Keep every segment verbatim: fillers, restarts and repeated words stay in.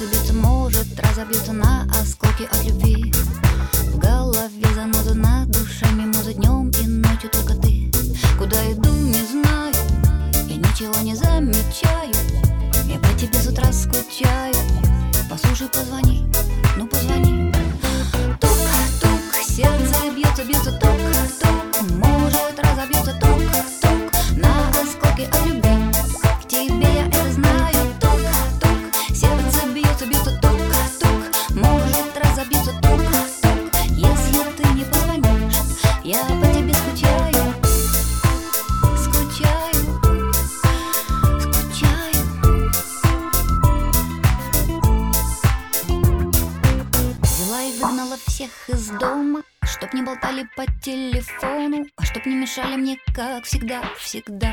бьется, бьется, может разобьется на осколки от любви. В голове заноза, на душе мимоза, днем и ночью только ты. Куда иду, не знаю, я ничего не замечаю. Я по тебе с утра скучаю. Послушай, позвони, ну позвони. Тук-тук, сердце бьется, бьется, тук-тук, может разобьется, тук-тук на осколки от любви. К тебе я это знаю. Тук-тук, сердце бьется, бьется, тук-тук, может разобьется, тук-тук. Если ты не позвонишь, я по тебе скучаю. Скучаю, скучаю. Взяла и выгнала всех из дома, чтоб не болтали по телефону, а чтоб не мешали мне, как всегда, всегда.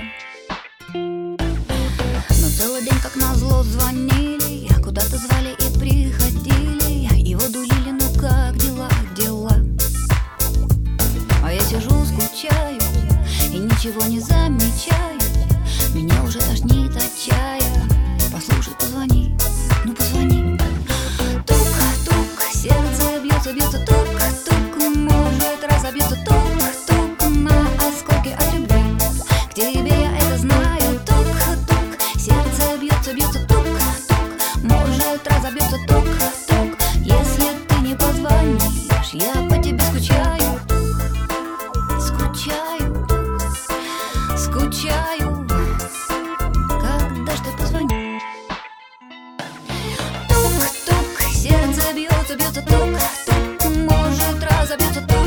Но целый день, как назло, звонили, куда-то звали и приходили, его дулили, ну как дела, дела. А я сижу, скучаю и ничего не замечаю. Меня уже тошнит от чая. Послушай, позвони, ну позвони. Тук-тук, сердце бьется, бьется, тук-тук, может разобьется, тук-тук на осколки от любви. К тебе я это знаю. Тук-тук, сердце бьется, бьется, тук-тук, может разобьется, тук-тук. Если ты не позвонишь, я по тебе скучаю. Скучаю, скучаю. Когда ж ты позвонишь? Тук-тук, сердце бьется, бьется, тук-тук, может разобьется, тук.